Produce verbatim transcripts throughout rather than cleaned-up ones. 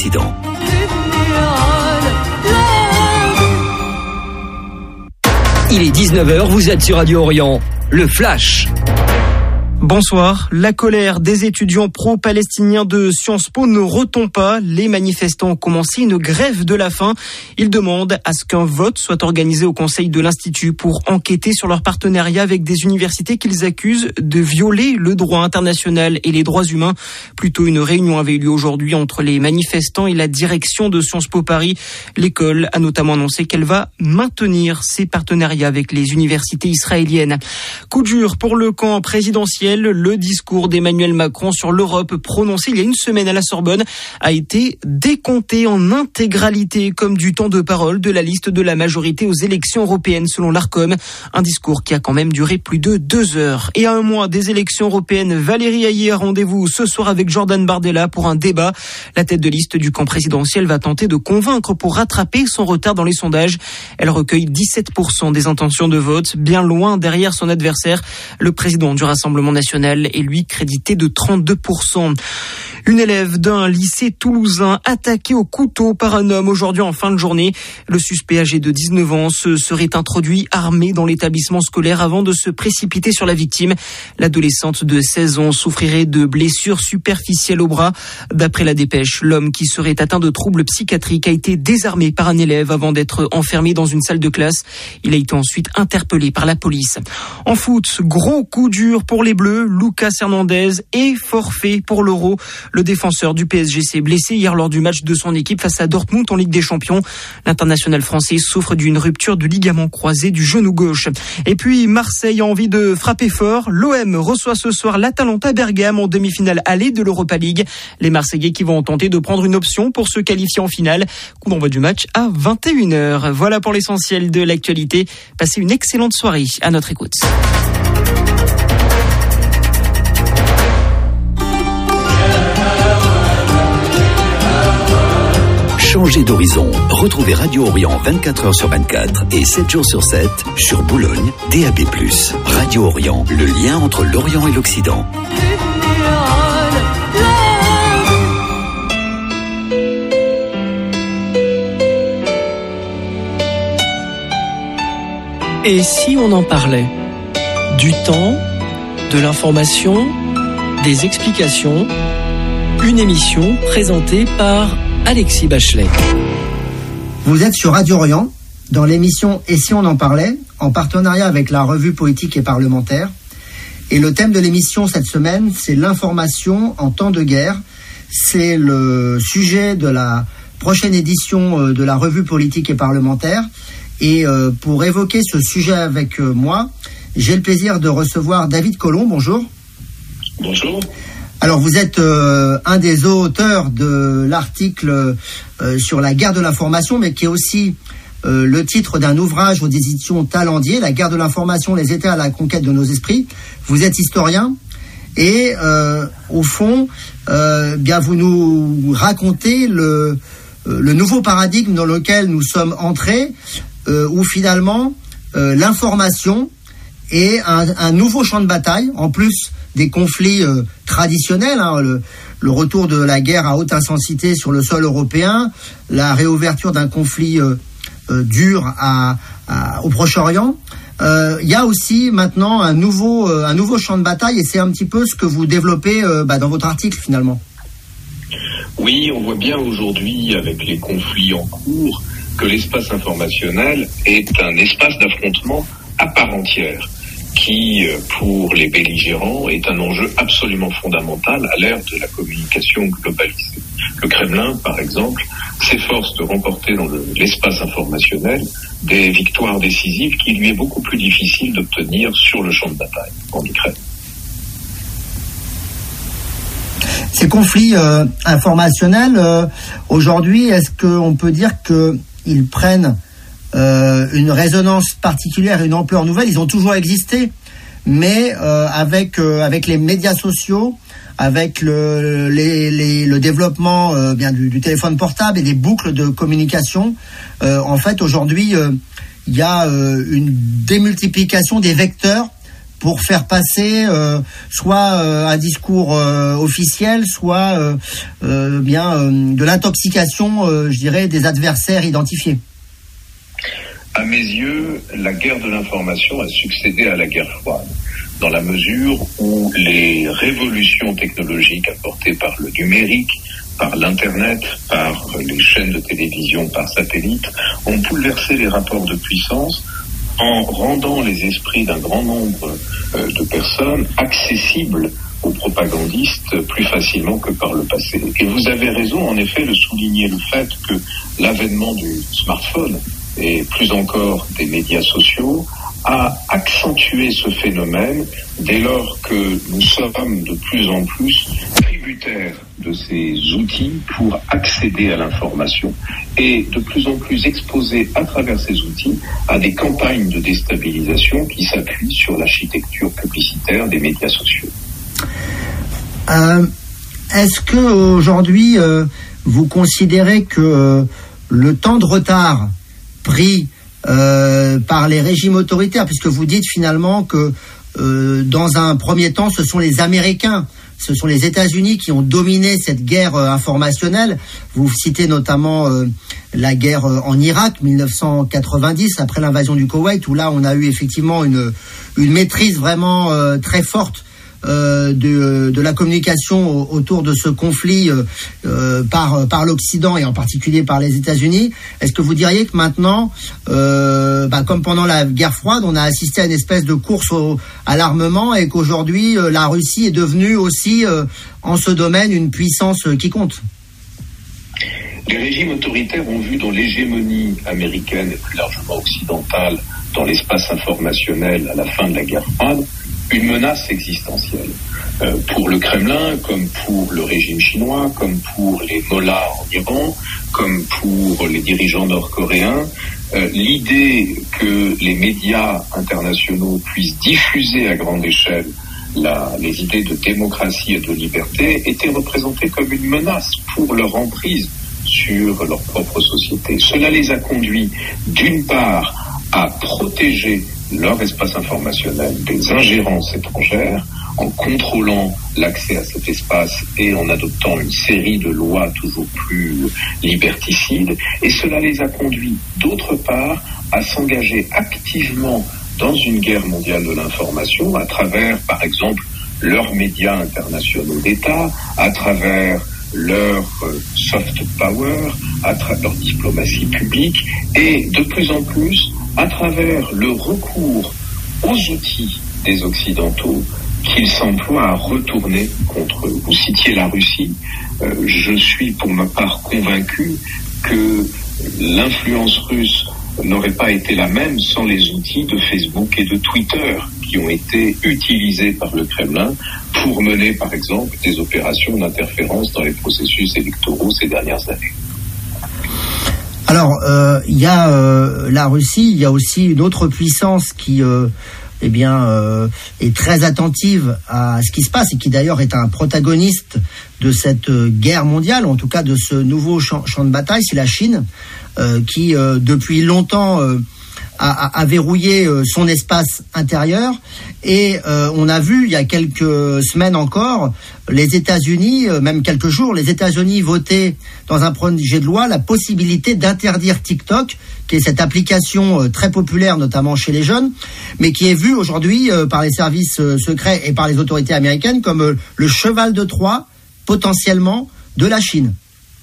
l'Occident. Il est dix-neuf heures, vous êtes sur Radio Orient. Le Flash. Bonsoir. La colère des étudiants pro-palestiniens de Sciences Po ne retombe pas. Les manifestants ont commencé une grève de la faim. Ils demandent à ce qu'un vote soit organisé au Conseil de l'Institut pour enquêter sur leur partenariat avec des universités qu'ils accusent de violer le droit international et les droits humains. Plus tôt, une réunion avait eu lieu aujourd'hui entre les manifestants et la direction de Sciences Po Paris. L'école a notamment annoncé qu'elle va maintenir ses partenariats avec les universités israéliennes. Coup dur pour le camp présidentiel. Le discours d'Emmanuel Macron sur l'Europe prononcé il y a une semaine à la Sorbonne a été décompté en intégralité comme du temps de parole de la liste de la majorité aux élections européennes selon l'Arcom. Un discours qui a quand même duré plus de deux heures. Et à un mois des élections européennes, Valérie Hayer a rendez-vous ce soir avec Jordan Bardella pour un débat. La tête de liste du camp présidentiel va tenter de convaincre pour rattraper son retard dans les sondages. Elle recueille dix-sept pour cent des intentions de vote, bien loin derrière son adversaire, le président du Rassemblement national est lui crédité de trente-deux pour cent. Une élève d'un lycée toulousain attaquée au couteau par un homme aujourd'hui en fin de journée. Le suspect âgé de dix-neuf ans se serait introduit armé dans l'établissement scolaire avant de se précipiter sur la victime. L'adolescente de seize ans souffrirait de blessures superficielles au bras. D'après la dépêche, l'homme qui serait atteint de troubles psychiatriques a été désarmé par un élève avant d'être enfermé dans une salle de classe. Il a été ensuite interpellé par la police. En foot, gros coup dur pour les Bleus. Lucas Hernandez est forfait pour l'Euro. Le défenseur du P S G s'est blessé hier lors du match de son équipe face à Dortmund en Ligue des Champions. L'international français souffre d'une rupture du ligament croisé du genou gauche. Et puis Marseille a envie de frapper fort. L'O M reçoit ce soir l'Atalanta Bergame en demi-finale aller de l'Europa League. Les Marseillais qui vont tenter de prendre une option pour se qualifier en finale. Coup d'envoi du match à vingt et une heures. Voilà pour l'essentiel de l'actualité. Passez une excellente soirée à notre écoute. Changez d'horizon. Retrouvez Radio Orient vingt-quatre heures sur vingt-quatre et sept jours sur sept sur Boulogne, D A B plus. Radio Orient, le lien entre l'Orient et l'Occident. Et si on en parlait du temps, de l'information, des explications, une émission présentée par Alexis Bachelet. Vous êtes sur Radio Orient, dans l'émission Et si on en parlait, en partenariat avec la revue politique et parlementaire. Et le thème de l'émission cette semaine, c'est l'information en temps de guerre. C'est le sujet de la prochaine édition de la revue politique et parlementaire. Et pour évoquer ce sujet avec moi, j'ai le plaisir de recevoir David Colomb. Bonjour. Bonjour. Alors vous êtes euh, un des auteurs de l'article euh, sur la guerre de l'information, mais qui est aussi euh, le titre d'un ouvrage aux éditions Talendier, La guerre de l'information, les États à la conquête de nos esprits. Vous êtes historien et euh, au fond, euh, bien vous nous racontez le, euh, le nouveau paradigme dans lequel nous sommes entrés, euh, où finalement euh, l'information est un, un nouveau champ de bataille, en plus des conflits euh, traditionnels, hein, le, le retour de la guerre à haute intensité sur le sol européen, la réouverture d'un conflit euh, euh, dur à, à, au Proche-Orient. Euh, il y a aussi maintenant un nouveau, euh, un nouveau champ de bataille, et c'est un petit peu ce que vous développez euh, bah, dans votre article finalement. Oui, on voit bien aujourd'hui avec les conflits en cours que l'espace informationnel est un espace d'affrontement à part entière, qui, pour les belligérants, est un enjeu absolument fondamental à l'ère de la communication globalisée. Le Kremlin, par exemple, s'efforce de remporter dans le, l'espace informationnel des victoires décisives qui lui est beaucoup plus difficile d'obtenir sur le champ de bataille en Ukraine. Ces conflits euh, informationnels, euh, aujourd'hui, est-ce qu'on peut dire qu'ils prennent Euh, une résonance particulière, une ampleur nouvelle? Ils ont toujours existé, mais euh, avec euh, avec les médias sociaux, avec le les, les, le développement euh, bien du, du téléphone portable et des boucles de communication, euh, en fait aujourd'hui il euh, y a euh, une démultiplication des vecteurs pour faire passer euh, soit euh, un discours euh, officiel, soit euh, euh, bien euh, de l'intoxication, euh, je dirais, des adversaires identifiés. À mes yeux, la guerre de l'information a succédé à la guerre froide, dans la mesure où les révolutions technologiques apportées par le numérique, par l'Internet, par les chaînes de télévision par satellite, ont bouleversé les rapports de puissance en rendant les esprits d'un grand nombre euh, de personnes accessibles aux propagandistes plus facilement que par le passé. Et vous avez raison, en effet, de souligner le fait que l'avènement du smartphone et plus encore des médias sociaux a accentué ce phénomène dès lors que nous sommes de plus en plus tributaires de ces outils pour accéder à l'information et de plus en plus exposés à travers ces outils à des campagnes de déstabilisation qui s'appuient sur l'architecture publicitaire des médias sociaux. Euh, est-ce que aujourd'hui euh, vous considérez que euh, le temps de retard pris euh, par les régimes autoritaires, puisque vous dites finalement que euh, dans un premier temps ce sont les Américains, ce sont les États-Unis qui ont dominé cette guerre euh, informationnelle. Vous citez notamment euh, la guerre euh, en Irak, dix-neuf cent quatre-vingt-dix, après l'invasion du Koweït, où là on a eu effectivement une, une maîtrise vraiment euh, très forte Euh, de, de la communication autour de ce conflit euh, euh, par, par l'Occident et en particulier par les États-Unis. Est-ce que vous diriez que maintenant, euh, bah, comme pendant la guerre froide, on a assisté à une espèce de course au, à l'armement et qu'aujourd'hui euh, la Russie est devenue aussi euh, en ce domaine une puissance qui compte? Les régimes autoritaires ont vu dans l'hégémonie américaine et plus largement occidentale dans l'espace informationnel à la fin de la guerre froide une menace existentielle. Euh, pour le Kremlin, comme pour le régime chinois, comme pour les mollahs en Iran, comme pour les dirigeants nord-coréens, euh, l'idée que les médias internationaux puissent diffuser à grande échelle la, les idées de démocratie et de liberté était représentée comme une menace pour leur emprise sur leur propre société. Cela les a conduits, d'une part, à protéger leur espace informationnel des ingérences étrangères, en contrôlant l'accès à cet espace et en adoptant une série de lois toujours plus liberticides. Et cela les a conduits, d'autre part, à s'engager activement dans une guerre mondiale de l'information à travers, par exemple, leurs médias internationaux d'État, à travers leur soft power, à travers leur diplomatie publique et de plus en plus à travers le recours aux outils des Occidentaux qu'ils s'emploient à retourner contre eux. Vous citiez la Russie. Euh, je suis pour ma part convaincu que l'influence russe n'aurait pas été la même sans les outils de Facebook et de Twitter qui ont été utilisés par le Kremlin pour mener, par exemple, des opérations d'interférence dans les processus électoraux ces dernières années. Alors, euh, il y a euh, la Russie, il y a aussi une autre puissance qui, euh, eh bien, euh, est très attentive à ce qui se passe et qui d'ailleurs est un protagoniste de cette euh, guerre mondiale, en tout cas de ce nouveau champ, champ de bataille, c'est la Chine, euh, qui euh, depuis longtemps euh, a, a verrouillé euh, son espace intérieur. Et euh, on a vu il y a quelques semaines encore les États-Unis, euh, même quelques jours, les États-Unis voter dans un projet de loi la possibilité d'interdire TikTok, qui est cette application euh, très populaire, notamment chez les jeunes, mais qui est vue aujourd'hui euh, par les services euh, secrets et par les autorités américaines comme euh, le cheval de Troie, potentiellement, de la Chine.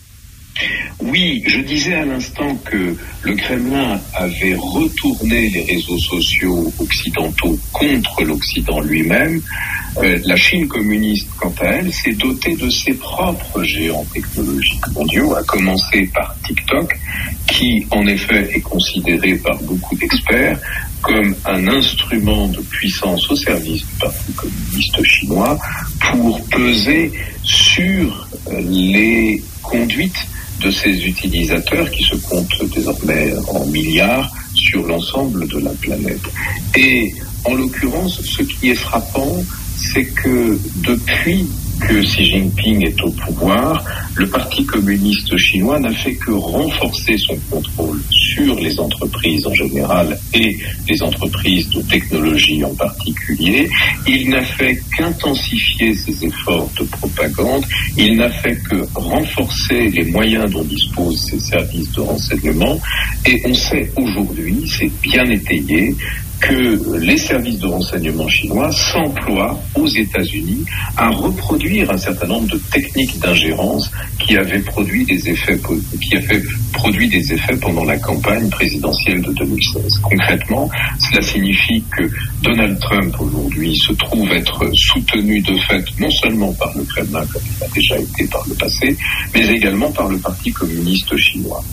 Oui, je disais à l'instant que le Kremlin avait retourné les réseaux sociaux occidentaux contre l'Occident lui-même. Euh, la Chine communiste, quant à elle, s'est dotée de ses propres géants technologiques mondiaux, à commencer par TikTok, qui en effet est considéré par beaucoup d'experts comme un instrument de puissance au service du Parti communiste chinois pour peser sur les conduites de ces utilisateurs qui se comptent désormais en milliards sur l'ensemble de la planète. Et en l'occurrence, ce qui est frappant, c'est que depuis que Xi Jinping est au pouvoir, le Parti communiste chinois n'a fait que renforcer son contrôle sur les entreprises en général et les entreprises de technologie en particulier. Il n'a fait qu'intensifier ses efforts de propagande. Il n'a fait que renforcer les moyens dont disposent ses services de renseignement. Et on sait aujourd'hui, c'est bien étayé, que les services de renseignement chinois s'emploient aux États-Unis à reproduire un certain nombre de techniques d'ingérence qui avaient produit des effets, qui avaient produit des effets pendant la campagne présidentielle de deux mille seize. Concrètement, cela signifie que Donald Trump aujourd'hui se trouve être soutenu de fait non seulement par le Kremlin comme il a déjà été par le passé, mais également par le Parti communiste chinois.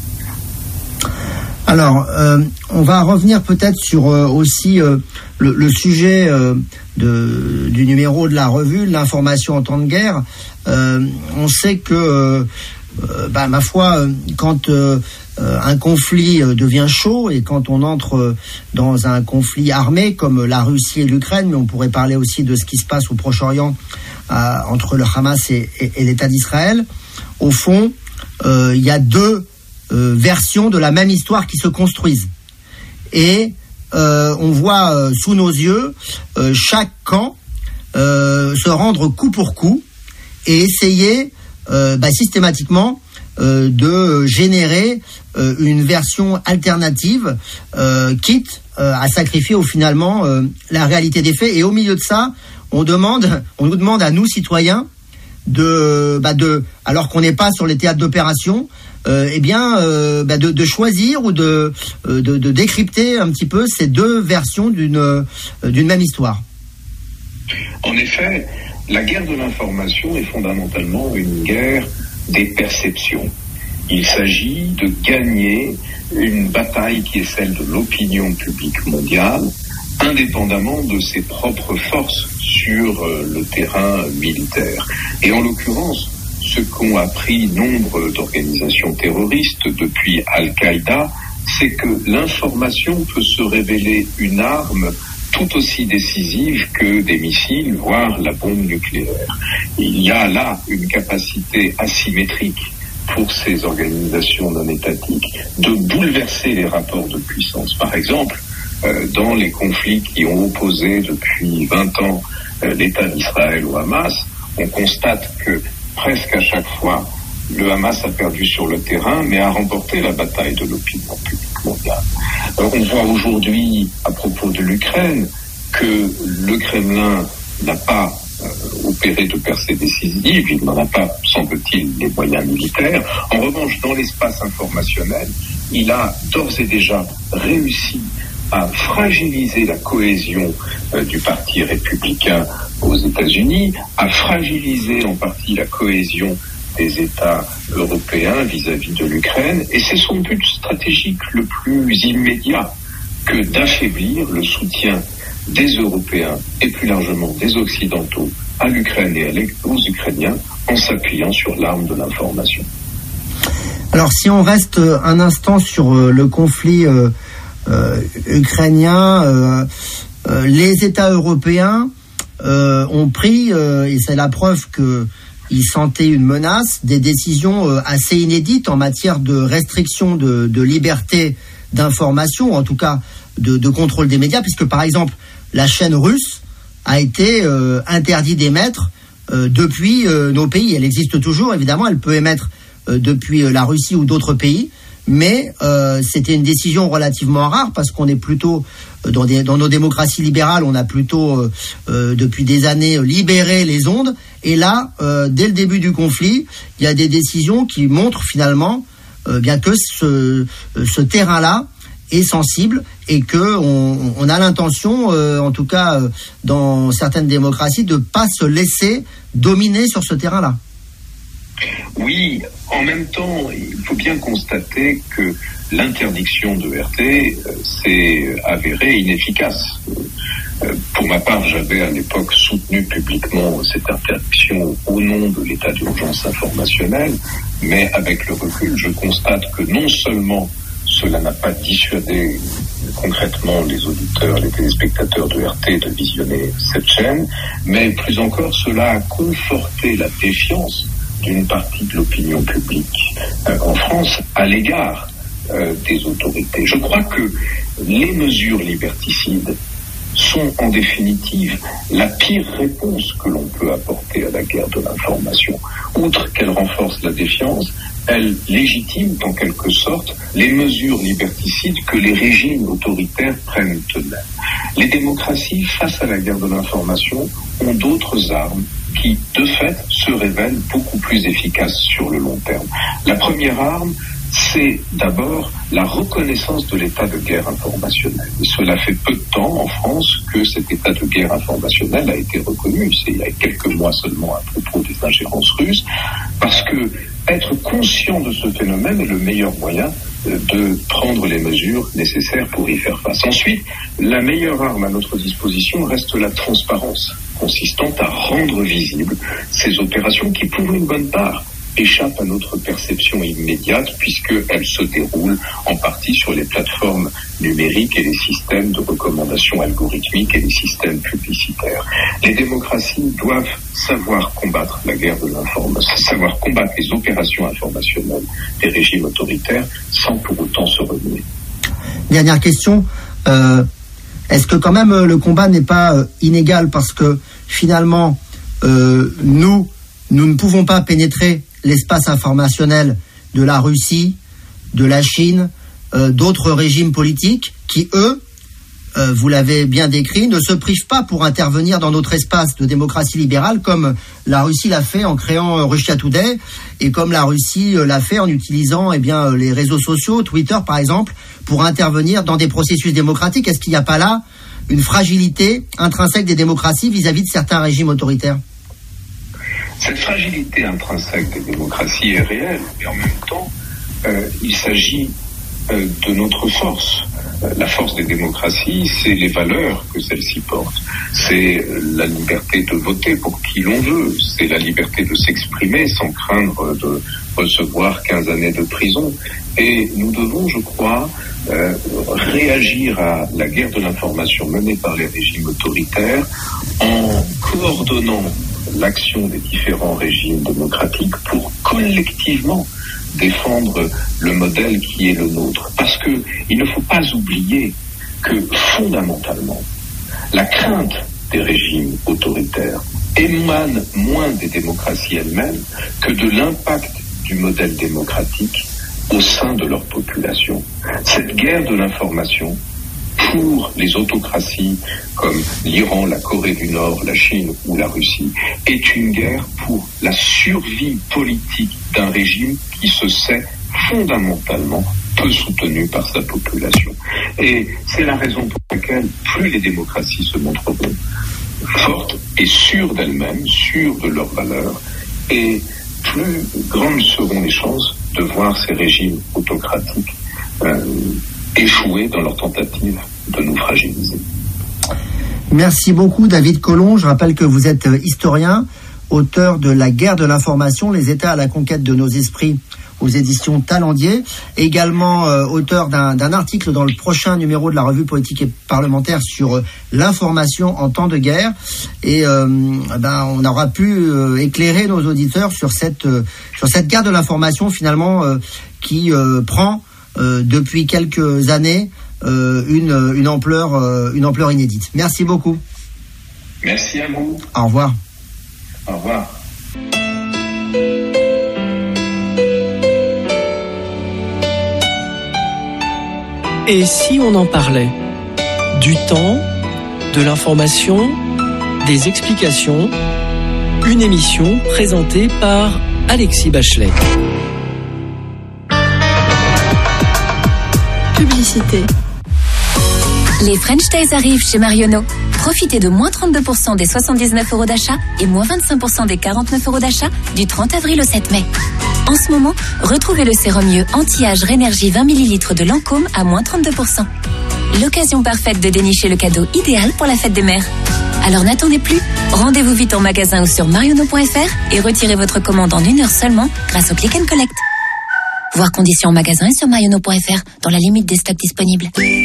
Alors, euh, on va revenir peut-être sur euh, aussi euh, le, le sujet euh, de, du numéro de la revue, l'information en temps de guerre. Euh, on sait que, euh, euh, bah, ma foi, quand euh, un conflit devient chaud et quand on entre dans un conflit armé comme la Russie et l'Ukraine, mais on pourrait parler aussi de ce qui se passe au Proche-Orient euh, entre le Hamas et, et, et l'État d'Israël, au fond, euh, il y a deux Euh, versions de la même histoire qui se construisent. Et euh, on voit euh, sous nos yeux euh, chaque camp euh, se rendre coup pour coup et essayer euh, bah, systématiquement euh, de générer euh, une version alternative, euh, quitte euh, à sacrifier au finalement euh, la réalité des faits. Et au milieu de ça, on demande, on nous demande à nous citoyens de, bah de, alors qu'on n'est pas sur les théâtres d'opération, euh, eh bien, euh, bah de, de choisir ou de, de, de décrypter un petit peu ces deux versions d'une, d'une même histoire. En effet, la guerre de l'information est fondamentalement une guerre des perceptions. Il s'agit de gagner une bataille qui est celle de l'opinion publique mondiale, indépendamment de ses propres forces sur le terrain militaire. Et en l'occurrence, ce qu'ont appris nombre d'organisations terroristes depuis Al-Qaïda, c'est que l'information peut se révéler une arme tout aussi décisive que des missiles, voire la bombe nucléaire. Il y a là une capacité asymétrique pour ces organisations non étatiques de bouleverser les rapports de puissance. Par exemple, euh, dans les conflits qui ont opposé depuis vingt ans euh, l'État d'Israël au Hamas, on constate que presque à chaque fois, le Hamas a perdu sur le terrain, mais a remporté la bataille de l'opinion publique mondiale. Alors, on voit aujourd'hui, à propos de l'Ukraine, que le Kremlin n'a pas euh, opéré de percée décisive, il n'en a pas, semble-t-il, les moyens militaires. En revanche, dans l'espace informationnel, il a d'ores et déjà réussi à fragiliser la cohésion euh, du parti républicain aux États-Unis, à fragiliser en partie la cohésion des États européens vis-à-vis de l'Ukraine, et c'est son but stratégique le plus immédiat que d'affaiblir le soutien des Européens et plus largement des Occidentaux à l'Ukraine et aux Ukrainiens en s'appuyant sur l'arme de l'information. Alors si on reste un instant sur le conflit euh, euh, ukrainien, euh, euh, les États européens euh, ont pris, euh, et c'est la preuve que ils sentaient une menace, des décisions euh, assez inédites en matière de restriction de, de liberté d'information, ou en tout cas de, de contrôle des médias, puisque par exemple la chaîne russe a été euh, interdite d'émettre euh, depuis euh, nos pays. Elle existe toujours, évidemment, elle peut émettre euh, depuis euh, la Russie ou d'autres pays, mais euh, c'était une décision relativement rare parce qu'on est plutôt dans, des, dans nos démocraties libérales, on a plutôt euh, euh, depuis des années libéré les ondes. Et là, euh, dès le début du conflit, il y a des décisions qui montrent finalement euh, bien que ce, ce terrain-là est sensible et que on, on a l'intention, euh, en tout cas euh, dans certaines démocraties, de pas se laisser dominer sur ce terrain-là. Oui, en même temps, il faut bien constater que l'interdiction de R T euh, s'est avérée inefficace. Euh, pour ma part, j'avais à l'époque soutenu publiquement cette interdiction au nom de l'état d'urgence informationnelle, mais avec le recul, je constate que non seulement cela n'a pas dissuadé concrètement les auditeurs, les téléspectateurs de R T de visionner cette chaîne, mais plus encore, cela a conforté la défiance d'une partie de l'opinion publique euh, en France à l'égard euh, des autorités. Je crois que les mesures liberticides sont en définitive la pire réponse que l'on peut apporter à la guerre de l'information. Outre qu'elle renforce la défiance, elle légitime en quelque sorte les mesures liberticides que les régimes autoritaires prennent eux-mêmes. Les démocraties, face à la guerre de l'information, ont d'autres armes qui, de fait, se révèlent beaucoup plus efficaces sur le long terme. La première arme, c'est d'abord la reconnaissance de l'état de guerre informationnelle. Et cela fait peu de temps en France que cet état de guerre informationnelle a été reconnu. C'est il y a quelques mois seulement à propos des ingérences russes, parce que être conscient de ce phénomène est le meilleur moyen de prendre les mesures nécessaires pour y faire face. Ensuite, la meilleure arme à notre disposition reste la transparence, consistant à rendre visibles ces opérations qui, pour une bonne part, échappent à notre perception immédiate puisqu'elles se déroulent en partie sur les plateformes numériques et les systèmes de recommandation algorithmique et les systèmes publicitaires. Les démocraties doivent savoir combattre la guerre de l'information, savoir combattre les opérations informationnelles des régimes autoritaires sans pour autant se renier. Dernière question, euh, est-ce que quand même le combat n'est pas euh, inégal parce que finalement euh, nous, nous ne pouvons pas pénétrer l'espace informationnel de la Russie, de la Chine, euh, d'autres régimes politiques qui, eux, euh, vous l'avez bien décrit, ne se privent pas pour intervenir dans notre espace de démocratie libérale comme la Russie l'a fait en créant euh, Russia Today et comme la Russie euh, l'a fait en utilisant eh bien, euh, les réseaux sociaux, Twitter par exemple, pour intervenir dans des processus démocratiques. Est-ce qu'il n'y a pas là une fragilité intrinsèque des démocraties vis-à-vis de certains régimes autoritaires ? Cette fragilité intrinsèque des démocraties est réelle, mais en même temps, euh, il s'agit euh, de notre force. Euh, la force des démocraties, c'est les valeurs que celles-ci portent. C'est la liberté de voter pour qui l'on veut. C'est la liberté de s'exprimer sans craindre de recevoir quinze années de prison. Et nous devons, je crois, euh, réagir à la guerre de l'information menée par les régimes autoritaires en coordonnant l'action des différents régimes démocratiques pour collectivement défendre le modèle qui est le nôtre. Parce que il ne faut pas oublier que fondamentalement, la crainte des régimes autoritaires émane moins des démocraties elles-mêmes que de l'impact du modèle démocratique au sein de leur population. Cette guerre de l'information, pour les autocraties comme l'Iran, la Corée du Nord, la Chine ou la Russie, est une guerre pour la survie politique d'un régime qui se sait fondamentalement peu soutenu par sa population. Et c'est la raison pour laquelle plus les démocraties se montreront fortes et sûres d'elles-mêmes, sûres de leurs valeurs, et plus grandes seront les chances de voir ces régimes autocratiques euh, échouer dans leur tentative de nous fragiliser. Merci beaucoup David Colomb. Je rappelle que vous êtes historien, auteur de La guerre de l'information, les États à la conquête de nos esprits aux éditions Talendier, également euh, auteur d'un, d'un article dans le prochain numéro de la revue politique et parlementaire sur euh, l'information en temps de guerre. Et euh, ben, on aura pu euh, éclairer nos auditeurs sur cette, euh, sur cette guerre de l'information finalement euh, qui euh, prend euh, depuis quelques années euh, une, une, ampleur, euh, une ampleur inédite. Merci beaucoup. Merci à vous. Au revoir. Au revoir. Et si on en parlait du temps, de l'information, des explications, une émission présentée par Alexis Bachelet. Publicité. Les French Days arrivent chez Marionneau. Profitez de moins trente-deux pour cent des soixante-dix-neuf euros d'achat et moins vingt-cinq pour cent des quarante-neuf euros d'achat du trente avril au sept mai. En ce moment, retrouvez le sérum mieux anti-âge Rénergie vingt millilitres de Lancôme à moins trente-deux pour cent. L'occasion parfaite de dénicher le cadeau idéal pour la fête des mères. Alors n'attendez plus, rendez-vous vite en magasin ou sur marionneau point f r et retirez votre commande en une heure seulement grâce au Click and Collect. Voir conditions en magasin et sur marionneau point f r dans la limite des stocks disponibles.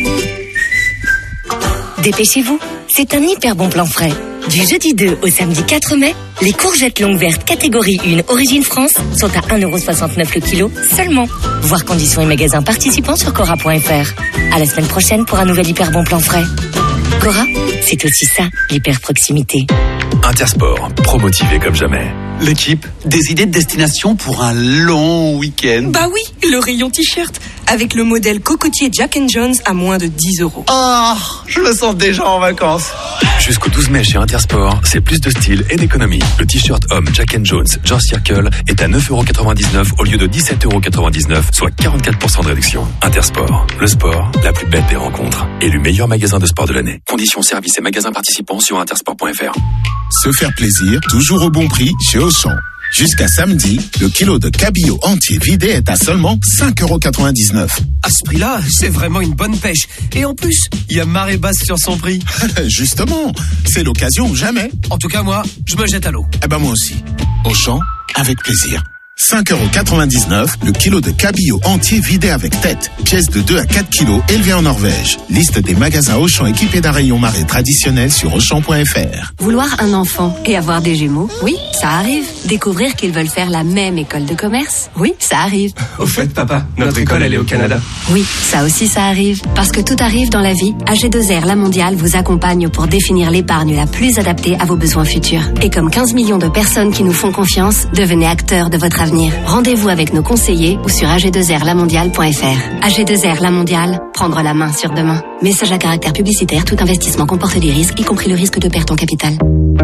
Dépêchez-vous, c'est un hyper bon plan frais. Du jeudi deux au samedi quatre mai, les courgettes longues vertes catégorie un Origine France sont à un euro soixante-neuf le kilo seulement. Voir conditions et magasins participants sur cora point f r. À la semaine prochaine pour un nouvel hyper bon plan frais. Cora, c'est aussi ça, l'hyper proximité. Intersport, promotivé comme jamais. L'équipe, des idées de destination pour un long week-end. Bah oui, le rayon t-shirt, avec le modèle cocotier Jack and Jones à moins de dix euros. Ah, oh, je me sens déjà en vacances. Jusqu'au douze mai chez Intersport, c'est plus de style et d'économie. Le t-shirt homme Jack and Jones George Circle est à neuf euros quatre-vingt-dix-neuf au lieu de dix-sept euros quatre-vingt-dix-neuf, soit quarante-quatre pour cent de réduction. Intersport, le sport, la plus belle des rencontres. Élu meilleur magasin de sport de l'année. Conditions, services et magasins participants sur intersport point f r. Se faire plaisir, toujours au bon prix chez Auchan. Jusqu'à samedi, le kilo de cabillaud entier vidé est à seulement cinq euros quatre-vingt-dix-neuf. À ce prix-là, c'est vraiment une bonne pêche. Et en plus, il y a marée basse sur son prix. Justement, c'est l'occasion ou jamais. En tout cas, moi, je me jette à l'eau. Eh ben moi aussi. Auchan, avec plaisir. cinq euros quatre-vingt-dix-neuf, le kilo de cabillaud entier vidé avec tête. Pièce de deux à quatre kilos élevée en Norvège. Liste des magasins Auchan équipés d'un rayon marée traditionnel sur auchan point f r. Vouloir un enfant et avoir des jumeaux, oui, ça arrive. Découvrir qu'ils veulent faire la même école de commerce, oui, ça arrive. Au fait, papa, notre, notre école, elle est au Canada. Oui, ça aussi, ça arrive. Parce que tout arrive dans la vie, A G deux R La Mondiale vous accompagne pour définir l'épargne la plus adaptée à vos besoins futurs. Et comme quinze millions de personnes qui nous font confiance, devenez acteurs de votre avenir. Rendez-vous avec nos conseillers ou sur a g deux r la mondiale point f r. A G deux R La Mondiale, prendre la main sur demain. Message à caractère publicitaire, tout investissement comporte des risques, y compris le risque de perte en capital.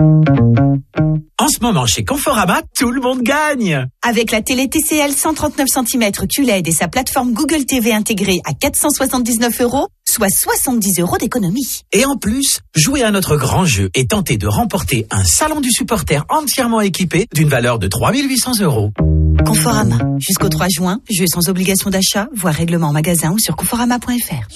En ce moment, chez Conforama, tout le monde gagne. Avec la télé T C L cent trente-neuf centimètres Q L E D et sa plateforme Google T V intégrée à quatre cent soixante-dix-neuf euros, soit soixante-dix euros d'économie. Et en plus, jouez à notre grand jeu et tentez de remporter un salon du supporter entièrement équipé d'une valeur de trois mille huit cents euros. Conforama. Jusqu'au trois juin, jeu sans obligation d'achat, voire règlement en magasin ou sur conforama point f r.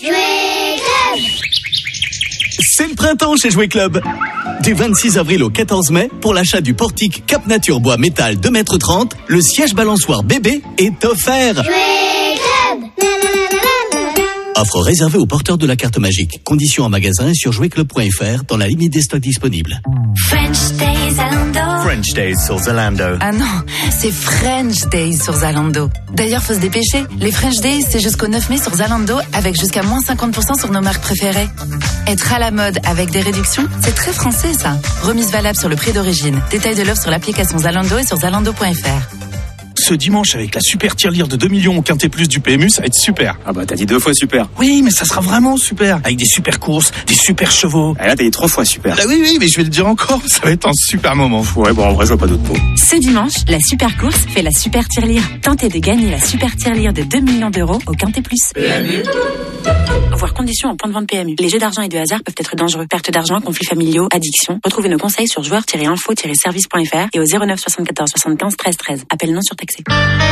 C'est le printemps chez Jouet Club. Du vingt-six avril au quatorze mai, pour l'achat du portique Cap Nature Bois Métal deux mètres trente, le siège balançoire bébé est offert. Jouet Club. Offre réservée aux porteurs de la carte magique. Conditions en magasin et sur jouet club point f r dans la limite des stocks disponibles. French Days Zalando. French Days sur Zalando. Ah non, c'est French Days sur Zalando. D'ailleurs, faut se dépêcher. Les French Days, c'est jusqu'au neuf mai sur Zalando avec jusqu'à moins cinquante pour cent sur nos marques préférées. Être à la mode avec des réductions, c'est très français ça. Remise valable sur le prix d'origine. Détail de l'offre sur l'application Zalando et sur zalando point f r. Ce dimanche, avec la super tirelire de deux millions au Quintet Plus du P M U, ça va être super. Ah bah t'as dit deux fois super. Oui, mais ça sera vraiment super. Avec des super courses, des super chevaux. Ah là t'as dit trois fois super. Ah oui, oui, mais je vais le dire encore, ça va être un super moment. Ouais, bon en vrai je vois pas d'autre mot. Ce dimanche, la super course fait la super tirelire. Tentez de gagner la super tirelire de deux millions d'euros au Quintet Plus. P M U. Voir conditions en point de vente P M U. Les jeux d'argent et de hasard peuvent être dangereux. Perte d'argent, conflits familiaux, addiction. Retrouvez nos conseils sur joueurs tiret info tiret service point f r et au zéro neuf soixante-quatorze soixante-quinze treize treize. Appel non surtaxé.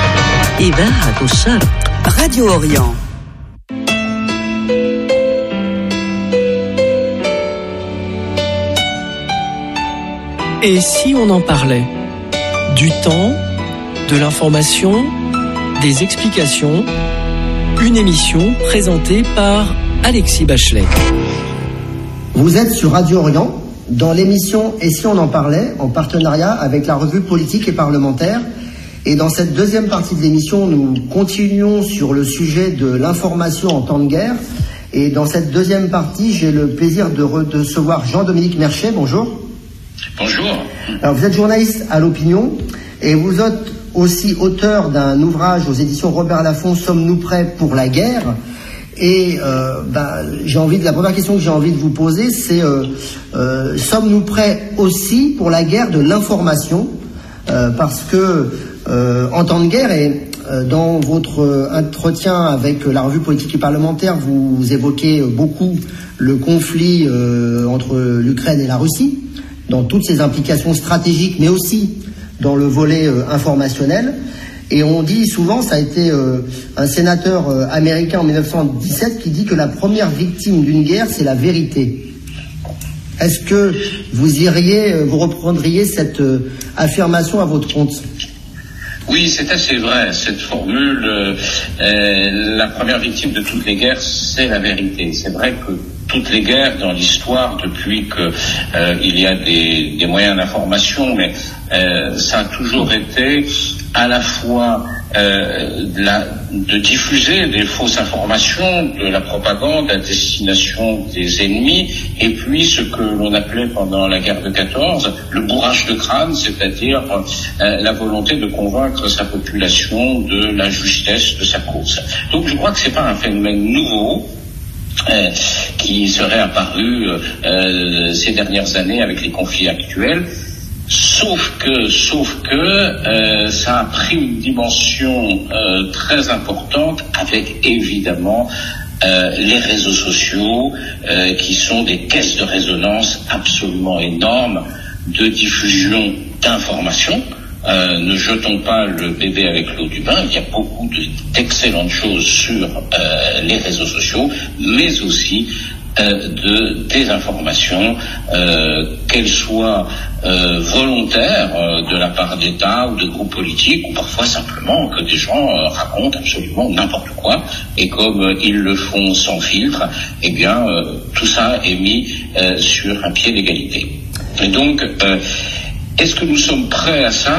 Radio Orient. Et si on en parlait du temps, de l'information, des explications, une émission présentée par Alexis Bachelet. Vous êtes sur Radio Orient dans l'émission Et si on en parlait, en partenariat avec la revue politique et parlementaire. Et dans cette deuxième partie de l'émission, nous continuons sur le sujet de l'information en temps de guerre. Et dans cette deuxième partie, j'ai le plaisir de recevoir Jean-Dominique Merchet. Bonjour. Bonjour. Alors, vous êtes journaliste à l'Opinion et vous êtes aussi auteur d'un ouvrage aux éditions Robert Laffont, Sommes-nous prêts pour la guerre ? Et euh, bah, j'ai envie de, la première question que j'ai envie de vous poser, c'est euh, euh, sommes-nous prêts aussi pour la guerre de l'information ? euh, Parce que Euh, en temps de guerre, et euh, dans votre euh, entretien avec euh, la revue politique et parlementaire, vous, vous évoquez euh, beaucoup le conflit euh, entre l'Ukraine et la Russie, dans toutes ses implications stratégiques, mais aussi dans le volet euh, informationnel. Et on dit souvent, ça a été euh, un sénateur euh, américain en mille neuf cent dix-sept qui dit que la première victime d'une guerre, c'est la vérité. Est-ce que vous iriez, euh, vous reprendriez cette euh, affirmation à votre compte ? Oui, c'est assez vrai, cette formule. Euh, euh, la première victime de toutes les guerres, c'est la vérité. C'est vrai que toutes les guerres dans l'histoire, depuis que euh, il y a des, des moyens d'information, mais euh, ça a toujours été à la fois euh, la, de diffuser des fausses informations, de la propagande à destination des ennemis, et puis ce que l'on appelait pendant la guerre de quatorze le bourrage de crâne, c'est-à-dire euh, la volonté de convaincre sa population de la justesse de sa cause. Donc je crois que c'est pas un phénomène nouveau euh, qui serait apparu euh, ces dernières années avec les conflits actuels. Sauf que, sauf que, euh, ça a pris une dimension euh, très importante avec évidemment euh, les réseaux sociaux euh, qui sont des caisses de résonance absolument énormes de diffusion d'informations. Euh, ne jetons pas le bébé avec l'eau du bain. Il y a beaucoup de, d'excellentes choses sur euh, les réseaux sociaux, mais aussi Euh, de désinformation, euh, qu'elle soit euh, volontaire euh, de la part d'État ou de groupes politiques, ou parfois simplement que des gens euh, racontent absolument n'importe quoi, et comme euh, ils le font sans filtre, eh bien euh, tout ça est mis euh, sur un pied d'égalité. Et donc, euh, est-ce que nous sommes prêts à ça ?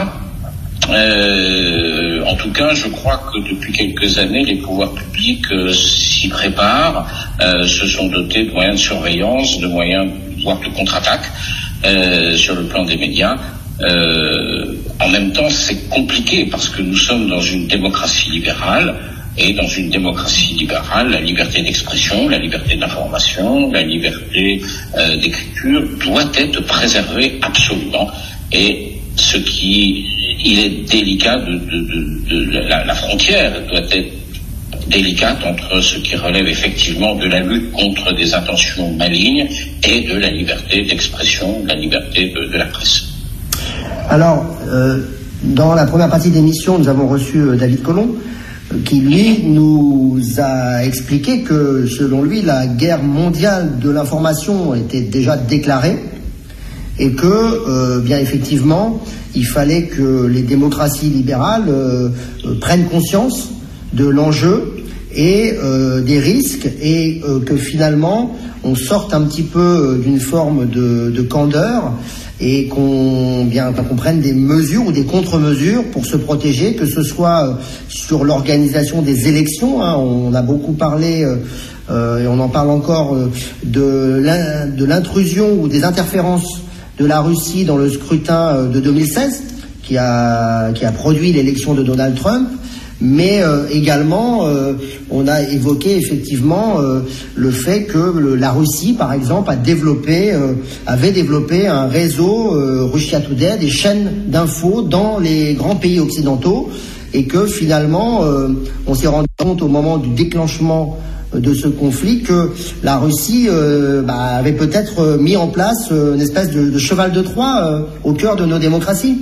Euh, en tout cas, je crois que depuis quelques années, les pouvoirs publics euh, s'y préparent, euh, se sont dotés de moyens de surveillance, de moyens, voire de contre-attaque euh, sur le plan des médias. Euh, en même temps, c'est compliqué parce que nous sommes dans une démocratie libérale, et dans une démocratie libérale, la liberté d'expression, la liberté d'information, la liberté euh, d'écriture doit être préservée absolument. Et ce qui il est délicat de, de, de, de la, la frontière doit être délicate entre ce qui relève effectivement de la lutte contre des intentions malignes et de la liberté d'expression, de la liberté de, de la presse. Alors, euh, dans la première partie d'émission, nous avons reçu euh, David Colomb, euh, qui lui nous a expliqué que selon lui, la guerre mondiale de l'information était déjà déclarée, et que, euh, bien effectivement, il fallait que les démocraties libérales euh, euh, prennent conscience de l'enjeu et euh, des risques, et euh, que finalement on sorte un petit peu d'une forme de, de candeur, et qu'on bien qu'on prenne des mesures ou des contre-mesures pour se protéger, que ce soit sur l'organisation des élections, hein, on a beaucoup parlé euh, euh, et on en parle encore euh, de, l'in, de l'intrusion ou des interférences de la Russie dans le scrutin de deux mille seize, qui a, qui a produit l'élection de Donald Trump, mais euh, également euh, on a évoqué effectivement euh, le fait que le, la Russie, par exemple, a développé, euh, avait développé un réseau euh, Russia Today, des chaînes d'infos dans les grands pays occidentaux, et que finalement euh, on s'est rendu compte au moment du déclenchement de ce conflit que la Russie euh, bah, avait peut-être mis en place euh, une espèce de, de cheval de Troie euh, au cœur de nos démocraties.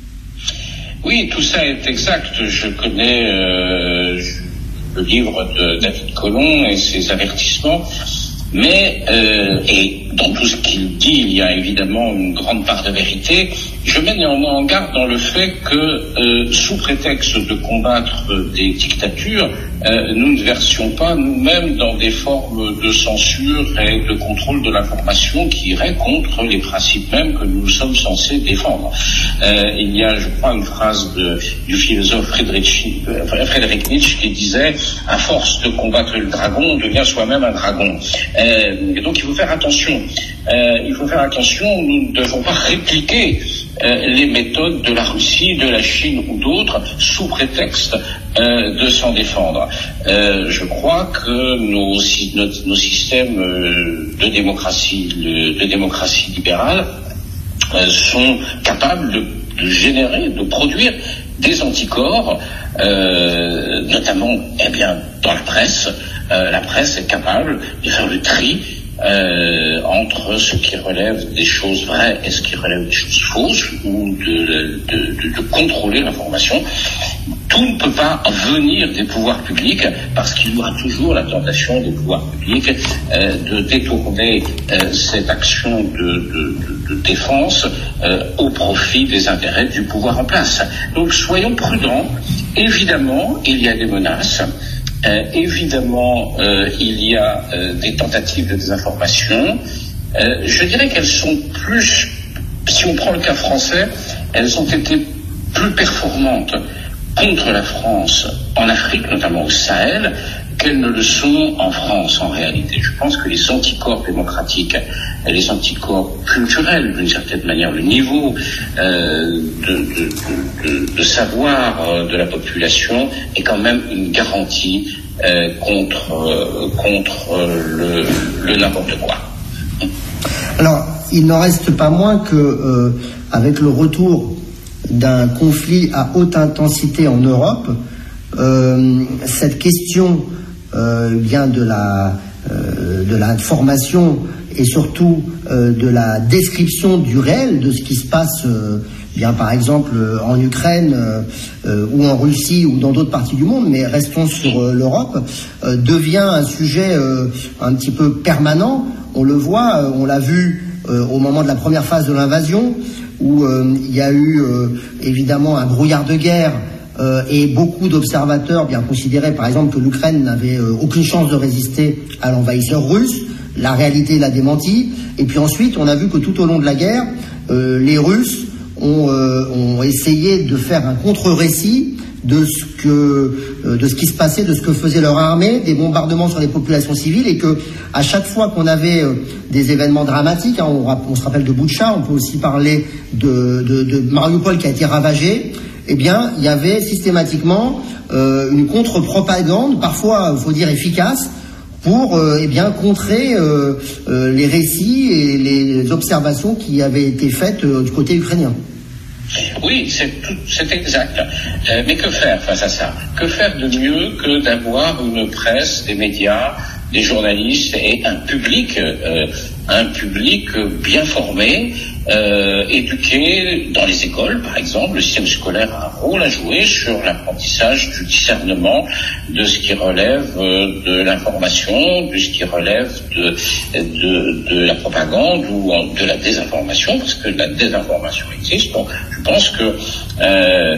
Oui, tout ça est exact. Je connais euh, le livre de David Colomb et ses avertissements, mais euh, et dans tout ce qu'il dit, il y a évidemment une grande part de vérité. Je mets néanmoins en garde dans le fait que, euh, sous prétexte de combattre des dictatures, euh, nous ne versions pas nous-mêmes dans des formes de censure et de contrôle de l'information qui iraient contre les principes mêmes que nous sommes censés défendre. Euh, il y a, je crois, une phrase de, du philosophe Friedrich, euh, Friedrich Nietzsche qui disait « À force de combattre le dragon, on devient soi-même un dragon euh, ». Et donc il faut faire attention. Euh, il faut faire attention, nous ne devons pas répliquer euh, les méthodes de la Russie, de la Chine ou d'autres sous prétexte euh, de s'en défendre. Euh, je crois que nos, nos, nos systèmes euh, de démocratie, de démocratie libérale euh, sont capables de, de générer, de produire des anticorps, euh, notamment, eh bien, dans la presse. Euh, la presse est capable de faire le tri Euh, entre ce qui relève des choses vraies et ce qui relève des choses fausses, ou de, de, de, de contrôler l'information. tout ne peut pas venir des pouvoirs publics, parce qu'il y aura toujours la tentation des pouvoirs publics euh, de détourner euh, cette action de, de, de, de défense euh, au profit des intérêts du pouvoir en place. Donc soyons prudents. Évidemment, il y a des menaces. Euh, évidemment, euh, il y a euh, des tentatives de désinformation. Euh, je dirais qu'elles sont plus, si on prend le cas français, elles ont été plus performantes contre la France en Afrique, notamment au Sahel, qu'elles ne le sont en France en réalité. Je pense que les anticorps démocratiques et les anticorps culturels, d'une certaine manière, le niveau euh, de, de, de, de savoir euh, de la population est quand même une garantie euh, contre, euh, contre euh, le, le n'importe quoi. Alors, il n'en reste pas moins que, euh, avec le retour d'un conflit à haute intensité en Europe, euh, cette question euh, vient de la euh, de la formation et surtout euh, de la description du réel de ce qui se passe, euh, bien par exemple euh, en Ukraine euh, ou en Russie ou dans d'autres parties du monde, mais restons sur euh, l'Europe, euh, devient un sujet euh, un petit peu permanent. On le voit, euh, on l'a vu euh, au moment de la première phase de l'invasion, où euh, il y a eu euh, évidemment un brouillard de guerre euh, et beaucoup d'observateurs bien considéraient par exemple que l'Ukraine n'avait euh, aucune chance de résister à l'envahisseur russe. La réalité l'a démenti. Et puis ensuite, on a vu que tout au long de la guerre, euh, les Russes ont, euh, ont essayé de faire un contre-récit de ce que euh, de ce qui se passait, de ce que faisait leur armée, des bombardements sur les populations civiles, et que à chaque fois qu'on avait euh, des événements dramatiques, hein, on, on se rappelle de Boutcha, on peut aussi parler de, de, de Mariupol qui a été ravagé, eh bien il y avait systématiquement euh, une contre-propagande, parfois il faut dire efficace, pour euh, eh bien contrer euh, euh, les récits et les observations qui avaient été faites euh, du côté ukrainien. Oui, c'est, tout, c'est exact. Euh, mais que faire face à ça? Que faire de mieux que d'avoir une presse, des médias, des journalistes et un public, euh, un public bien formé, euh, éduqué dans les écoles, par exemple. Le système scolaire a un rôle à jouer sur l'apprentissage du discernement de ce qui relève euh, de l'information, de ce qui relève de, de, de la propagande ou de la désinformation, parce que la désinformation existe. Donc, je pense que euh, euh,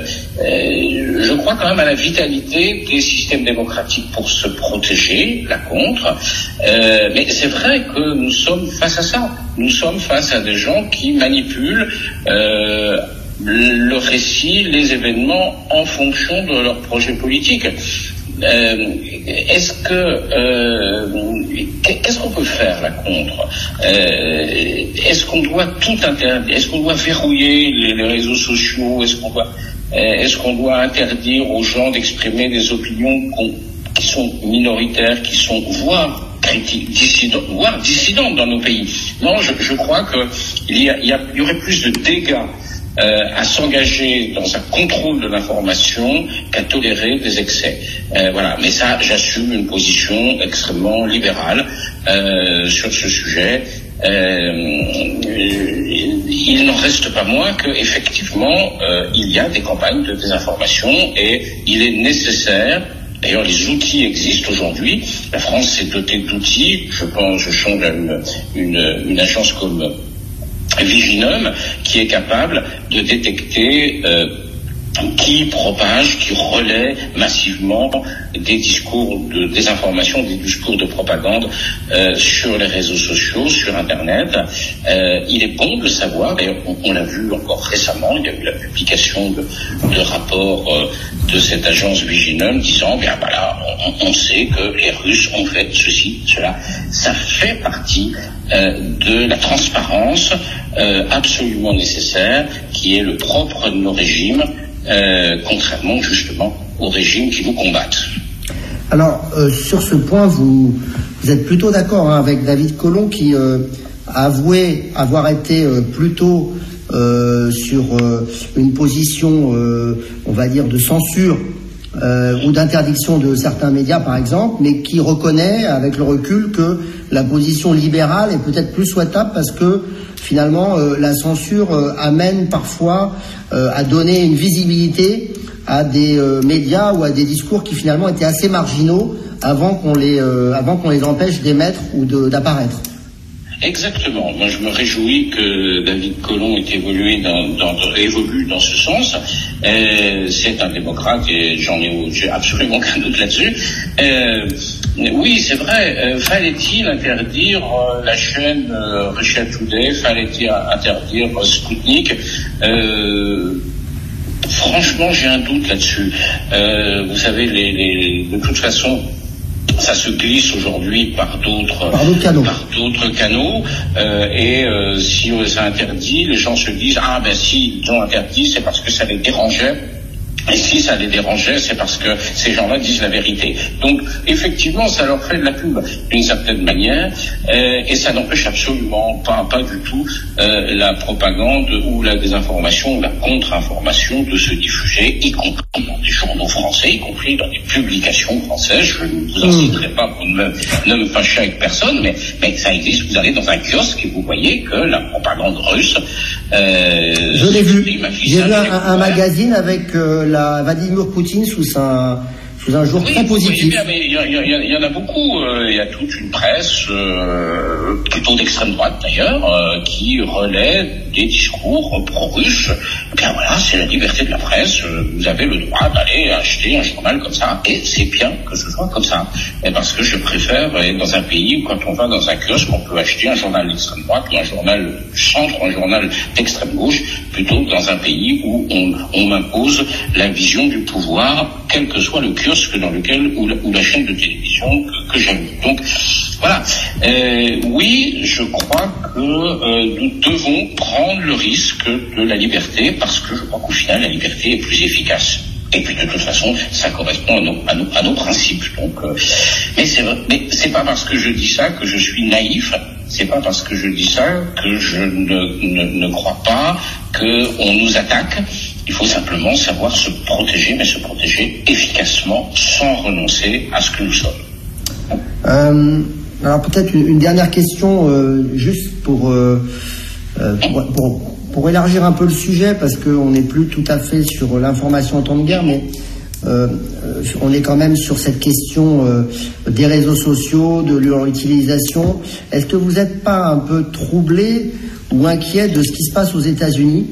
je crois quand même à la vitalité des systèmes démocratiques pour se protéger, là contre. Euh, mais c'est vrai que nous sommes face à ça. Nous sommes face à des gens qui manipulent euh, le récit, les événements en fonction de leur projet politique. Euh, est-ce que euh, qu'est-ce qu'on peut faire là contre? euh, Est-ce qu'on doit tout interdire? Est-ce qu'on doit verrouiller les, les réseaux sociaux? Est-ce qu'on doit euh, est-ce qu'on doit interdire aux gens d'exprimer des opinions qui sont minoritaires, qui sont voire critiques, dissidentes, voire dissidentes dans nos pays? Non, je, je crois que il y, a, il, y a, il y aurait plus de dégâts Euh, à s'engager dans un contrôle de l'information qu'à tolérer des excès. Euh, voilà. Mais ça, j'assume une position extrêmement libérale euh, sur ce sujet. Euh, il n'en reste pas moins que effectivement euh, il y a des campagnes de désinformation et il est nécessaire. D'ailleurs, les outils existent aujourd'hui. La France s'est dotée d'outils. Je pense, je songe à une, une, une agence comme Viginum, qui est capable de détecter euh, qui propage, qui relaie massivement des discours de désinformation, des discours de propagande euh, sur les réseaux sociaux, sur Internet. Euh, il est bon de savoir, d'ailleurs on, on l'a vu encore récemment, il y a eu la publication de, de rapports euh, de cette agence Viginum disant, bien voilà, on, on sait que les Russes ont fait ceci, cela. Ça fait partie euh, de la transparence euh, absolument nécessaire, qui est le propre de nos régimes, Euh, contrairement justement aux régimes qui nous combattent. Alors, euh, sur ce point, vous, vous êtes plutôt d'accord hein, avec David Colomb qui euh, a avoué avoir été euh, plutôt euh, sur euh, une position, euh, on va dire, de censure euh, ou d'interdiction de certains médias, par exemple, mais qui reconnaît avec le recul que la position libérale est peut-être plus souhaitable parce que finalement euh, la censure euh, amène parfois euh, à donner une visibilité à des euh, médias ou à des discours qui finalement étaient assez marginaux avant qu'on les, euh, avant qu'on les empêche d'émettre ou de, d'apparaître. Exactement. Moi, je me réjouis que David Colomb ait évolué dans, dans, évolue dans ce sens. Euh, c'est un démocrate et j'en ai, j'ai absolument aucun doute là-dessus. Euh, oui, c'est vrai. Euh, fallait-il interdire euh, la chaîne euh, Russia Today? Fallait-il interdire euh, Sputnik? euh, Franchement, j'ai un doute là-dessus. Euh, vous savez, les, les, de toute façon, ça se glisse aujourd'hui par d'autres par d'autres canaux, par d'autres canaux euh, et euh, si ça interdit, les gens se disent ah ben si ils ont interdit, c'est parce que ça les dérangeait. Et si ça les dérangeait, c'est parce que ces gens-là disent la vérité. Donc, effectivement, ça leur fait de la pub d'une certaine manière, euh, et ça n'empêche absolument pas, pas du tout euh, la propagande ou la désinformation ou la contre-information de se diffuser, y compris dans des journaux français, y compris dans des publications françaises. Je ne vous en citerai pas pour ne me, ne me fâcher avec personne, mais, mais ça existe. Vous allez dans un kiosque et vous voyez que la propagande russe... Euh, Je l'ai vu. J'ai vu un, un magazine avec... Euh, La Vladimir Poutine sous un, sous un jour oui, très positif. Oui, bien, mais il y, y, y en a beaucoup. Il euh, y a toute une presse, euh, plutôt d'extrême droite d'ailleurs, euh, qui relaie des discours pro-russes. Bien voilà, c'est la liberté de la presse. Vous avez le droit d'aller acheter un journal comme ça, et c'est bien que ce soit comme ça. Et parce que je préfère être dans un pays où quand on va dans un kiosque, on peut acheter un journal d'extrême droite ou un journal du centre, un journal d'extrême gauche, plutôt que dans un pays où on, on m'impose la vision du pouvoir, quel que soit le kiosque dans lequel ou la, ou la chaîne de télévision que, que j'aime. Donc voilà. Euh, oui, je crois que euh, nous devons prendre le risque de la liberté parce que je crois qu'au final la liberté est plus efficace. Et puis de toute façon, ça correspond à nos, à nos, à nos principes. Donc, euh, mais c'est mais c'est pas parce que je dis ça que je suis naïf. C'est pas parce que je dis ça que je ne, ne, ne crois pas qu'on nous attaque. Il faut simplement savoir se protéger, mais se protéger efficacement sans renoncer à ce que nous sommes. Euh, alors peut-être une, une dernière question, euh, juste pour, euh, pour, pour, pour élargir un peu le sujet, parce qu'on n'est plus tout à fait sur l'information en temps de guerre, mais euh, on est quand même sur cette question euh, des réseaux sociaux, de leur utilisation. Est-ce que vous n'êtes pas un peu troublé ou inquiet de ce qui se passe aux États-Unis,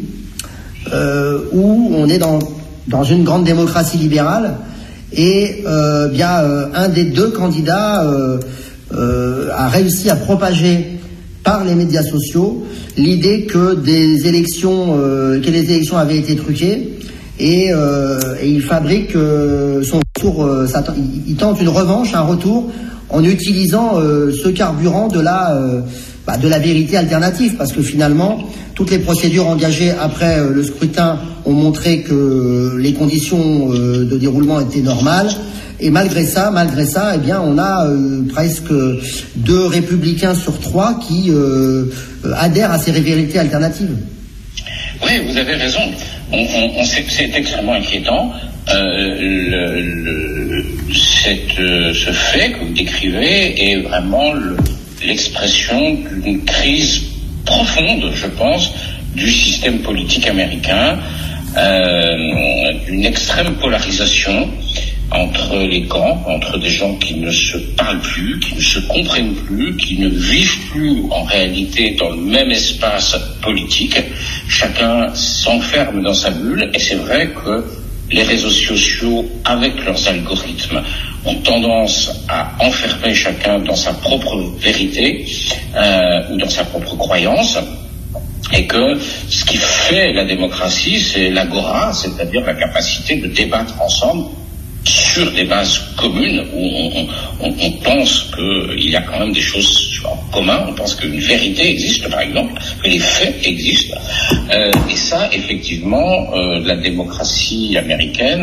euh, où on est dans, dans une grande démocratie libérale et euh, bien euh, un des deux candidats euh, euh, a réussi à propager par les médias sociaux l'idée que des élections, euh, que les élections avaient été truquées, et, euh, et il fabrique euh, son retour, euh, ça, il, il tente une revanche, un retour, en utilisant euh, ce carburant de la, euh, bah, de la vérité alternative, parce que finalement, toutes les procédures engagées après euh, le scrutin ont montré que les conditions euh, de déroulement étaient normales. Et malgré ça, malgré ça, eh bien, on a euh, presque deux républicains sur trois qui euh, adhèrent à ces vérités alternatives. Oui, vous avez raison. On, on, on sait que c'est extrêmement inquiétant. Euh, le, le, cette, euh, ce fait que vous décrivez est vraiment le, l'expression d'une crise profonde, je pense, du système politique américain, euh, d'une extrême polarisation entre les camps, entre des gens qui ne se parlent plus, qui ne se comprennent plus, qui ne vivent plus en réalité dans le même espace politique. Chacun s'enferme dans sa bulle, et c'est vrai que les réseaux sociaux, avec leurs algorithmes, ont tendance à enfermer chacun dans sa propre vérité euh, ou dans sa propre croyance. Et que ce qui fait la démocratie, c'est l'agora, c'est-à-dire la capacité de débattre ensemble sur des bases communes où on, on, on pense qu'il y a quand même des choses en commun, on pense qu'une vérité existe par exemple, que les faits existent. Euh, et ça, effectivement, euh, la démocratie américaine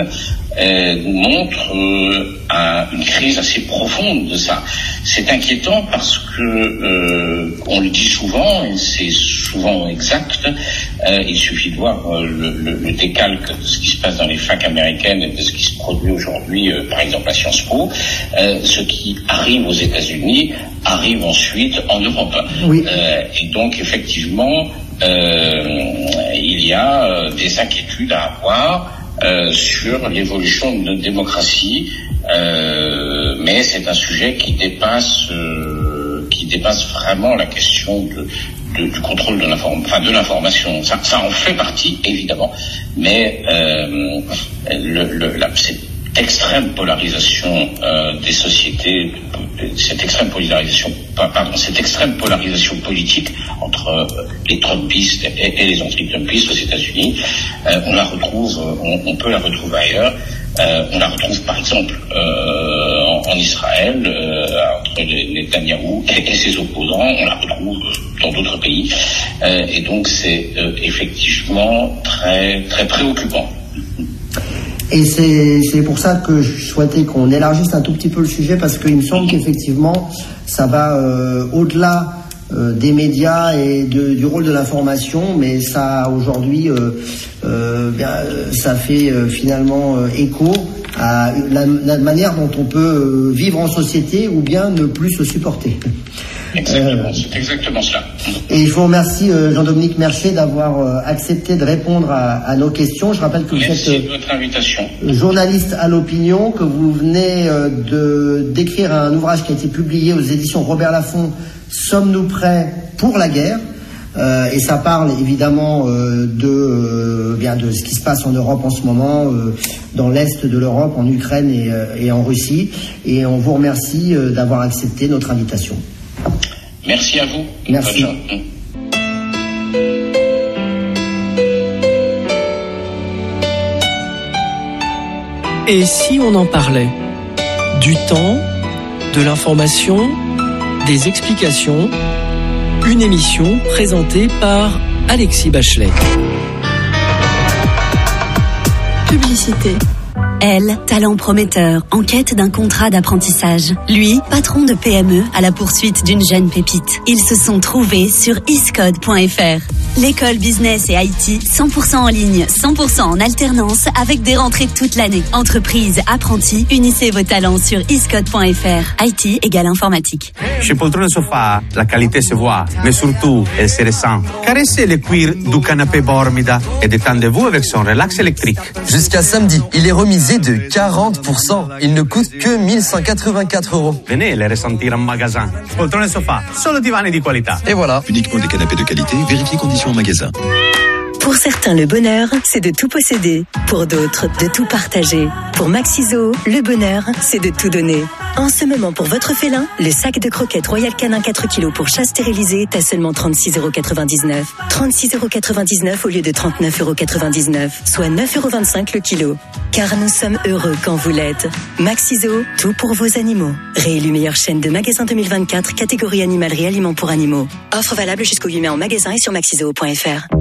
euh, nous montre euh, un, une crise assez profonde de ça. C'est inquiétant parce que euh, on le dit souvent et c'est souvent exact. Euh, il suffit de voir euh, le, le, le décalque de ce qui se passe dans les facs américaines et de ce qui se produit aujourd'hui, euh, par exemple à Sciences Po. Euh, ce qui arrive aux États-Unis arrive ensuite en Europe. Oui. Euh, et donc effectivement, euh, il y a euh, des inquiétudes à avoir euh, sur l'évolution de notre démocratie, euh, mais c'est un sujet qui dépasse, euh, qui dépasse vraiment la question de, de, du contrôle de l'information, enfin de l'information. Ça, ça en fait partie évidemment, mais euh, le, le, la, cette extrême polarisation euh, des sociétés, cette extrême polarisation, pardon, cette extrême polarisation politique entre euh, les Trumpistes et, et les anti-Trumpistes aux États-Unis, euh, on la retrouve, on, on peut la retrouver ailleurs. Euh, on la retrouve par exemple euh, en, en Israël euh, entre les Netanyahou et, et ses opposants. On la retrouve dans d'autres pays, euh, et donc c'est euh, effectivement très très préoccupant. Et c'est, c'est pour ça que je souhaitais qu'on élargisse un tout petit peu le sujet, parce qu'il me semble qu'effectivement, ça va euh, au-delà euh, des médias et de, du rôle de l'information, mais ça, aujourd'hui, euh, euh, bien, ça fait euh, finalement euh, écho à la, la manière dont on peut euh, vivre en société ou bien ne plus se supporter. Exactement, euh, c'est exactement cela. Et je vous remercie, euh, Jean-Dominique Mercier, d'avoir euh, accepté de répondre à, à nos questions. Je rappelle que Merci vous êtes de votre invitation. journaliste à l'opinion, que vous venez euh, de, d'écrire un ouvrage qui a été publié aux éditions Robert Laffont, Sommes-nous prêts pour la guerre ? Euh, et ça parle évidemment euh, de, euh, bien de ce qui se passe en Europe en ce moment, euh, dans l'Est de l'Europe, en Ukraine et, euh, et en Russie. Et on vous remercie euh, d'avoir accepté notre invitation. Merci à vous. Merci. Et si on en parlait du temps, de l'information, des explications, une émission présentée par Alexis Bachelet. Publicité. Elle, talent prometteur, en quête d'un contrat d'apprentissage. Lui, patron de P M E à la poursuite d'une jeune pépite. Ils se sont trouvés sur iscode point f r. L'école business et I T, cent pour cent en ligne, cent pour cent en alternance, avec des rentrées toute l'année. Entreprise, apprentis, unissez vos talents sur iscode point f r. I T égale informatique. Chez Poltrone Sofa, la qualité se voit, mais surtout, elle se ressent. Caressez le cuir du canapé Bormida et détendez-vous avec son relax électrique. Jusqu'à samedi, il est remisé de quarante pour cent. Il ne coûte que mille cent quatre-vingt-quatre euros. Venez les ressentir en magasin. Poltrone Sofa, solo divani di qualità. Et voilà. Uniquement des canapés de qualité, vérifiez conditions en magasin. Pour certains, le bonheur, c'est de tout posséder. Pour d'autres, de tout partager. Pour Maxiso, le bonheur, c'est de tout donner. En ce moment, pour votre félin, le sac de croquettes Royal Canin quatre kilos pour chat stérilisé est à seulement trente-six euros quatre-vingt-dix-neuf. trente-six euros quatre-vingt-dix-neuf au lieu de trente-neuf euros quatre-vingt-dix-neuf, soit neuf euros vingt-cinq le kilo. Car nous sommes heureux quand vous l'êtes. Maxiso, tout pour vos animaux. Réélu meilleure chaîne de magasins deux mille vingt-quatre, catégorie animalerie aliments pour animaux. Offre valable jusqu'au huit mai en magasin et sur maxiso point f r.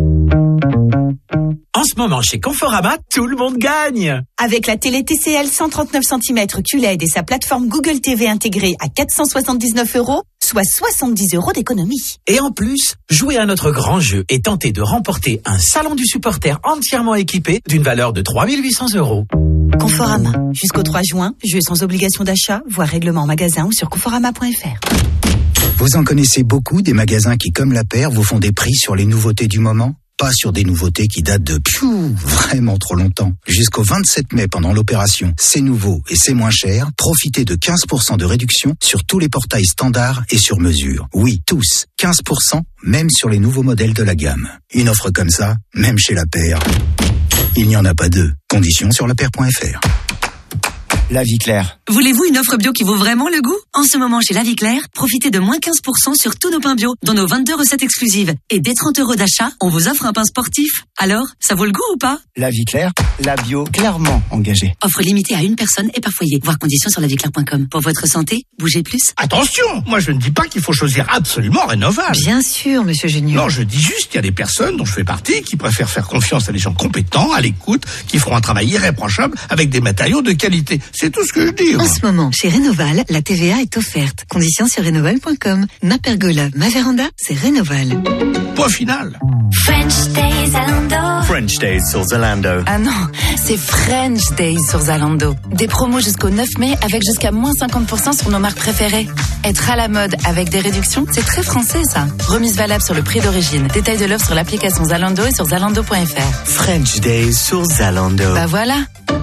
En ce moment, chez Conforama, tout le monde gagne. Avec la télé T C L cent trente-neuf centimètres Q L E D et sa plateforme Google T V intégrée à quatre cent soixante-dix-neuf euros, soit soixante-dix euros d'économie. Et en plus, jouez à notre grand jeu et tentez de remporter un salon du supporter entièrement équipé d'une valeur de trois mille huit cents euros. Conforama. Jusqu'au trois juin, jeu sans obligation d'achat, voire règlement en magasin ou sur conforama point f r. Vous en connaissez beaucoup des magasins qui, comme la paire, vous font des prix sur les nouveautés du moment ? Pas sur des nouveautés qui datent de piou, vraiment trop longtemps. Jusqu'au vingt-sept mai, pendant l'opération C'est nouveau et c'est moins cher, profitez de quinze pour cent de réduction sur tous les portails standards et sur mesure. Oui, tous, quinze pour cent, même sur les nouveaux modèles de la gamme. Une offre comme ça, même chez la paire, il n'y en a pas deux. Conditions sur la paire point f r. La Vie Claire. Voulez-vous une offre bio qui vaut vraiment le goût? En ce moment, chez La Vie Claire, profitez de moins quinze pour cent sur tous nos pains bio, dans nos vingt-deux recettes exclusives. Et dès trente euros d'achat, on vous offre un pain sportif. Alors, ça vaut le goût ou pas? La Vie Claire, la bio clairement engagée. Offre limitée à une personne et par foyer. Voir conditions sur la vie claire point com. Pour votre santé, bougez plus. Attention, moi je ne dis pas qu'il faut choisir absolument Rénoval. Bien sûr, monsieur Junior. Non, je dis juste qu'il y a des personnes dont je fais partie qui préfèrent faire confiance à des gens compétents, à l'écoute, qui feront un travail irréprochable avec des matériaux de qualité. C'est tout ce que je dis. En ce moment, chez Rénoval, la T V A est offerte. Conditions sur rénoval point com. Ma pergola, ma véranda, c'est Rénoval. Point final. French Days Zalando. French Days sur Zalando. Ah non, c'est French Days sur Zalando. Des promos jusqu'au neuf mai avec jusqu'à moins cinquante pour cent sur nos marques préférées. Être à la mode avec des réductions, c'est très français ça. Remise valable sur le prix d'origine. Détail de l'offre sur l'application Zalando et sur zalando point f r. French Days sur Zalando. Bah voilà.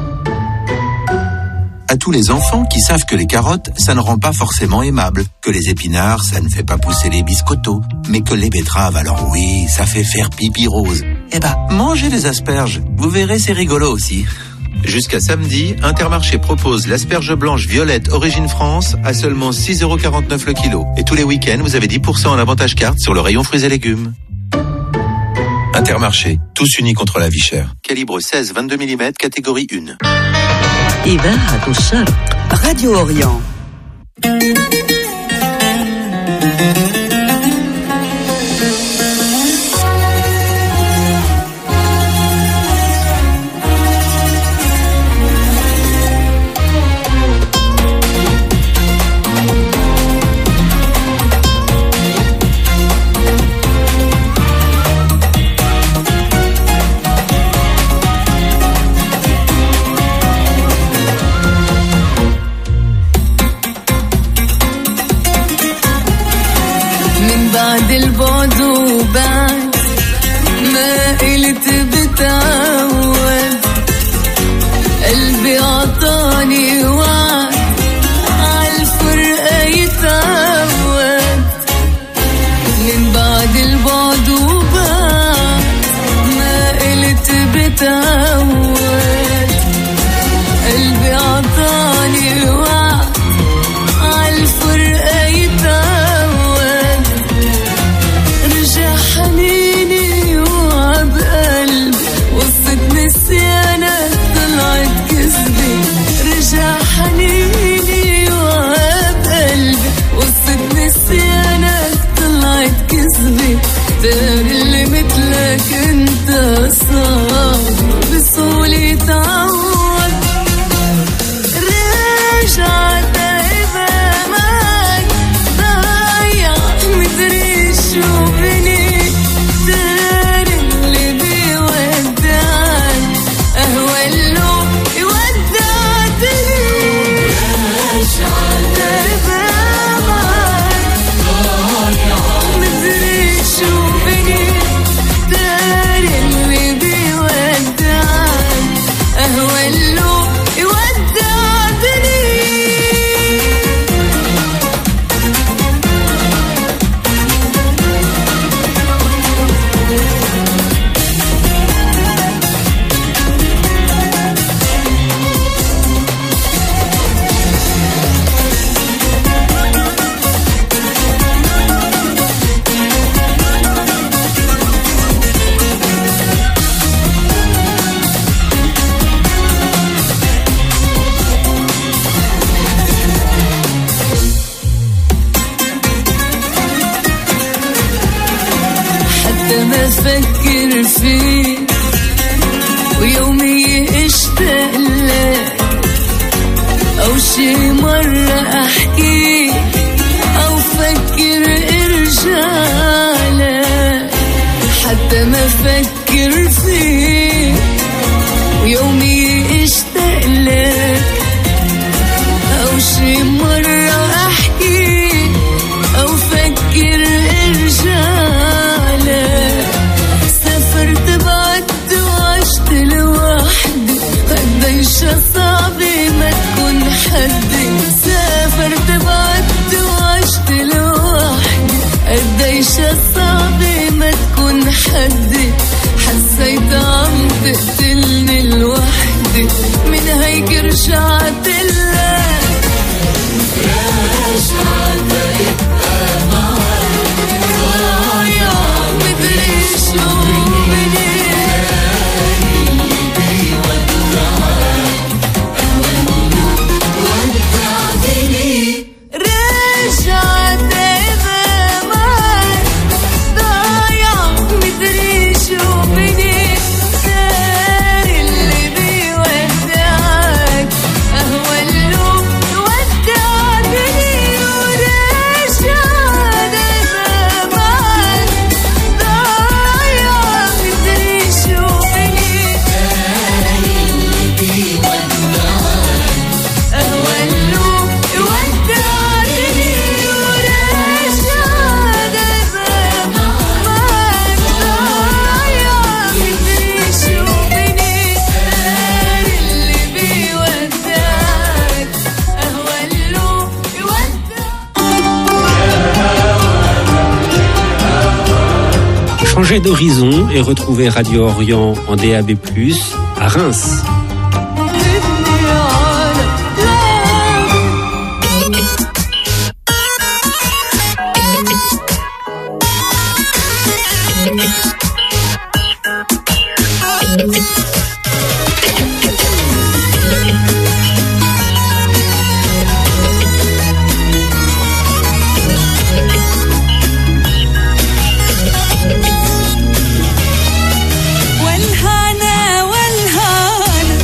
À tous les enfants qui savent que les carottes, ça ne rend pas forcément aimable, que les épinards, ça ne fait pas pousser les biscottos, mais que les betteraves, alors oui, ça fait faire pipi rose. Eh ben, mangez les asperges, vous verrez, c'est rigolo aussi. Jusqu'à samedi, Intermarché propose l'asperge blanche violette Origine France à seulement six euros quarante-neuf le kilo. Et tous les week-ends, vous avez dix pour cent en avantage carte sur le rayon fruits et légumes. Intermarché, tous unis contre la vie chère. Calibre seize vingt-deux millimètres, catégorie un. إذاعة الشرق راديو أوريون. البعد وبعد ما قلت بتعود قلبي عطاني وعد عالفرقة يتعود من بعد البعد وبعد ما قلت بتعود قلبي عطاني وعد عالفرقة يتعود حنيني وعب قلبي وصفت نسيانك طلعت كذبي رجع حنيني وعب قلبي وصفت نسيانك طلعت كذبي دار اللي مثلك انت صار بسهولة تعود رجع دايما معك ضايع مدري شو بني أفكر فيك ويومي اشتاق لك أو شي مرة أحكي أو فكر ارجع لك حتى ما أفكر فيك ويومي اشتاق لك أو شي مرة أحكي أو فكر ارجع لك سافرت بعدت وعشت لوحدي قديش صعب ما تكون حدي سافرت بعدت وعشت لوحدي قديش صعب ما تكون حدي حسيت عم تقتلني لوحدي من هيك رجعت Changez d'horizon et retrouvez Radio Orient en D A B plus, à Reims. والهنا والهنا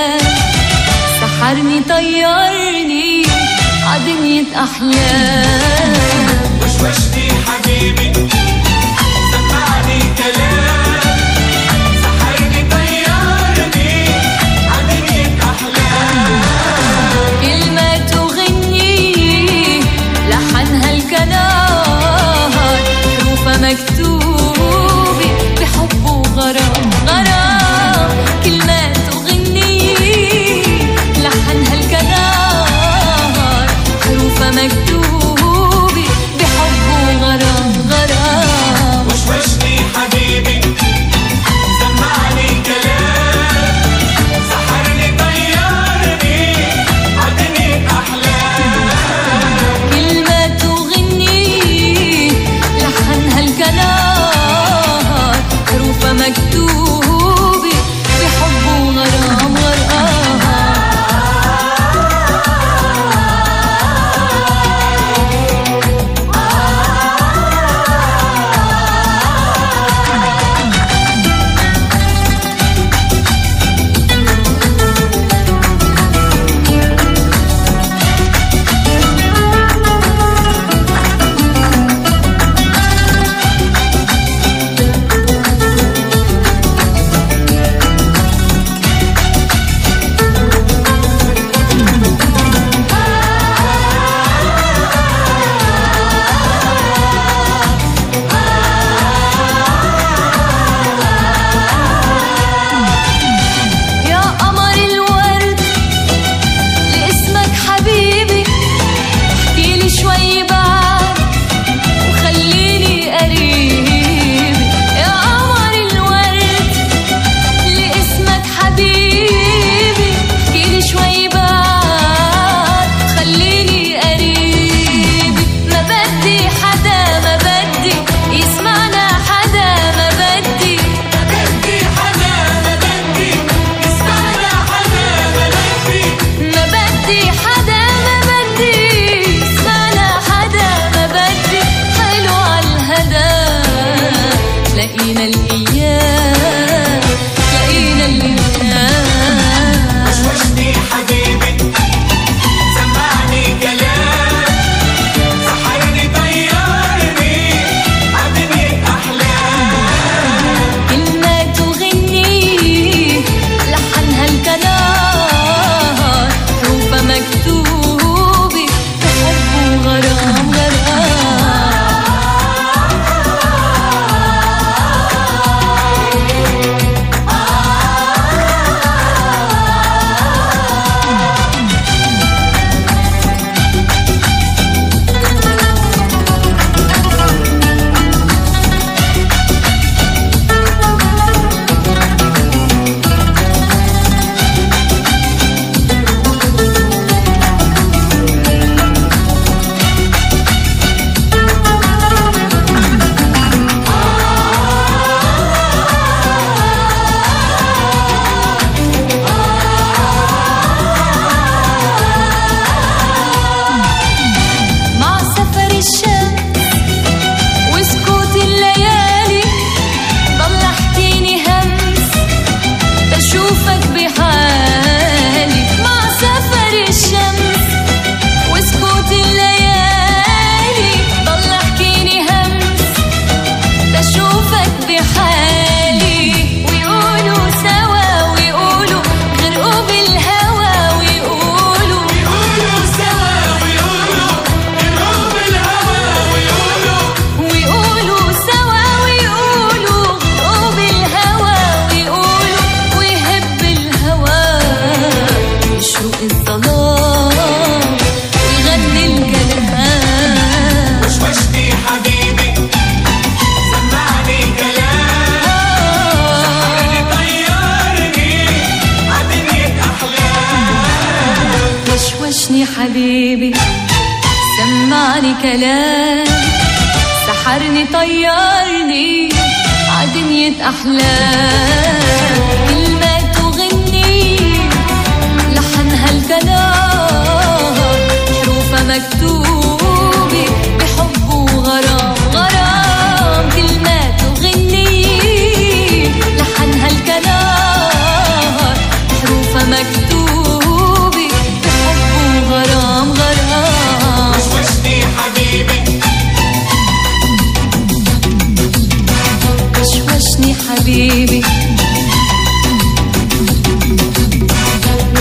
كلام سحرني طيرني عدنية أحلام وشوشني حبيبي سمعني كلام سحرني طيرني عدنية أحلام كلمة تغني لحنها الكنار حروفها مكتوبة بحب وغرام غرام كلمة تغني لحنها الكنار حروفها مكتوبة بحب وغرام غرام وشوشني حبيبي سمعني كلام سحرني طيرني عدنية أحلام كلمة تغني لحنها الكنار حروفها مكتوبة بحب وغرام غرام يا قمر الورد لاسمك حبيبي احكيلي شوي بعد وخليني قريبي يا قمر الورد لاسمك حبيبي احكيلي شوي بعد خليني قريبي ما بدي حدا ما بدي يسمعنا حدا ما بدي بدي حدا ما بدي يسمعنا حدا ما بدي ما بدي حدا ما بدي يسمعنا حدا ما بدي حلو عالهدى لقينا الأيام لقينا الأيام وشوشني حبيبي سمعني كلام سحرني طيرني عدنية أحلام كلمة تغني لحنها الكنار حروفها مكتوبة بحب وغرام غرام مع سفر الشمس وسكوت الليالي ضل احكيني همس بشوفك بحالي مع سفر الشمس وسكوت الليالي ضل احكيني همس بشوفك بحالي ويقولوا سوا ويقولوا غرقوا بالهوى ويقولوا يقولوا سوا ويقولوا غرقوا بالهوى ويقولوا ويقولوا سوا ويقولوا غرقوا بالهوى ويقولوا ويهب الهوى يشوق الظلام ويغني الكلام وشوشني حبيبي سمعني كلام سحرني طيرني عدنية أحلام وشوشني حبيبي سمعني كلام سحرني طيرني عدنية أحلام كلمة